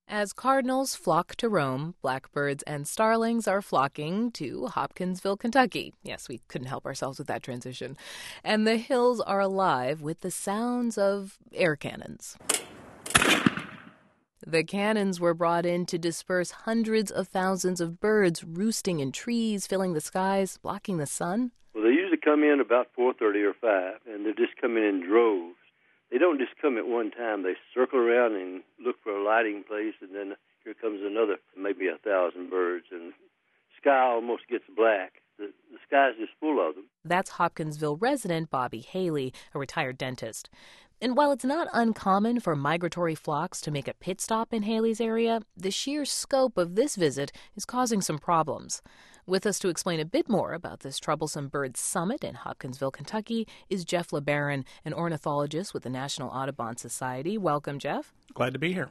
As cardinals flock to Rome, blackbirds and starlings are flocking to Hopkinsville, Kentucky. Yes, we couldn't help ourselves with that transition. And the hills are alive with the sounds of air cannons. The cannons were brought in to disperse hundreds of thousands of birds roosting in trees, filling the skies, blocking the sun. Well, they usually come in about 4:30 or 5, and they're just coming in droves. They don't just come at one time. They circle around and look for a lighting place, and then here comes another, maybe 1,000 birds, and the sky almost gets black. The sky's just full of them. That's Hopkinsville resident Bobby Haley, a retired dentist. And while it's not uncommon for migratory flocks to make a pit stop in Haley's area, the sheer scope of this visit is causing some problems. With us to explain a bit more about this troublesome bird summit in Hopkinsville, Kentucky, is Jeff LeBaron, an ornithologist with the National Audubon Society. Welcome, Jeff. Glad to be here.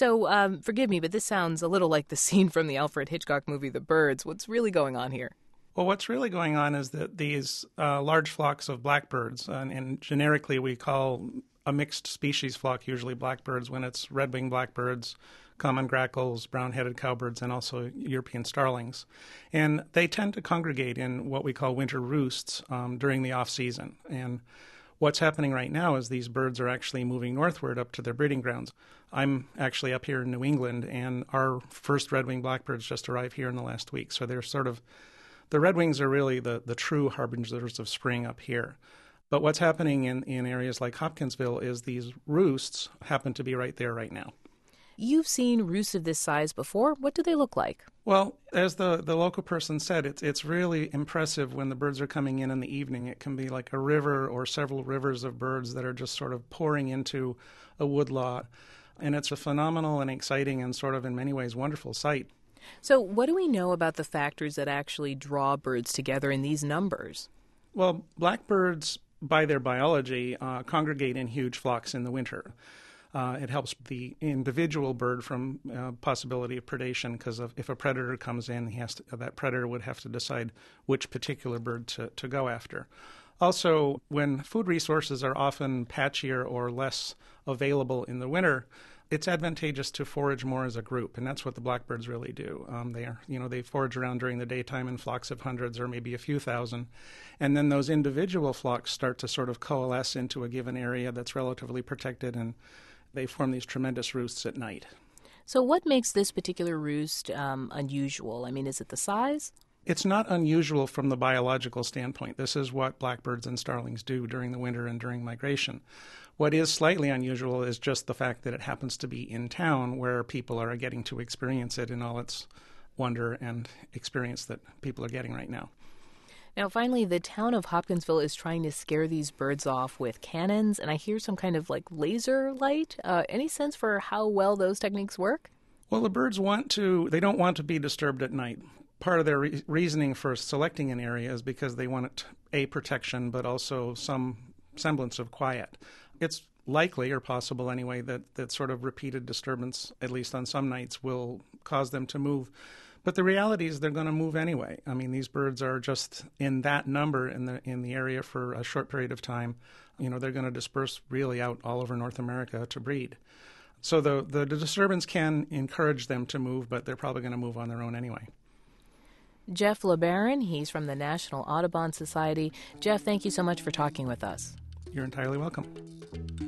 So, forgive me, but this sounds a little like the scene from the Alfred Hitchcock movie The Birds. What's really going on here? Well, what's really going on is that these large flocks of blackbirds, and generically we call a mixed species flock usually blackbirds when it's red-winged blackbirds, common grackles, brown-headed cowbirds, and also European starlings. And they tend to congregate in what we call winter roosts during the off-season. And what's happening right now is these birds are actually moving northward up to their breeding grounds. I'm actually up here in New England, and our first red-winged blackbirds just arrived here in the last week. So they're sort of the redwings are really the true harbingers of spring up here. But what's happening in areas like Hopkinsville is these roosts happen to be right there right now. You've seen roosts of this size before. What do they look like? Well, as the local person said, it's really impressive when the birds are coming in the evening. It can be like a river or several rivers of birds that are just sort of pouring into a woodlot. And it's a phenomenal and exciting and sort of in many ways wonderful sight. So what do we know about the factors that actually draw birds together in these numbers? Well, blackbirds, by their biology, congregate in huge flocks in the winter. It helps the individual bird from possibility of predation because if a predator comes in, that predator would have to decide which particular bird to go after. Also, when food resources are often patchier or less available in the winter, it's advantageous to forage more as a group, and that's what the blackbirds really do. They forage around during the daytime in flocks of hundreds or maybe a few thousand, and then those individual flocks start to sort of coalesce into a given area that's relatively protected, and they form these tremendous roosts at night. So what makes this particular roost unusual? I mean, is it the size? It's not unusual from the biological standpoint. This is what blackbirds and starlings do during the winter and during migration. What is slightly unusual is just the fact that it happens to be in town where people are getting to experience it in all its wonder and experience that people are getting right now. Now, finally, the town of Hopkinsville is trying to scare these birds off with cannons, and I hear some kind of laser light. Any sense for how well those techniques work? Well, the birds they don't want to be disturbed at night. Part of their reasoning for selecting an area is because they want protection, but also some semblance of quiet. It's likely, or possible anyway, that sort of repeated disturbance, at least on some nights, will cause them to move. But the reality is they're going to move anyway. I mean, these birds are just in that number in the area for a short period of time. They're going to disperse really out all over North America to breed. So the disturbance can encourage them to move, but they're probably going to move on their own anyway. Jeff LeBaron, he's from the National Audubon Society. Jeff, thank you so much for talking with us. You're entirely welcome.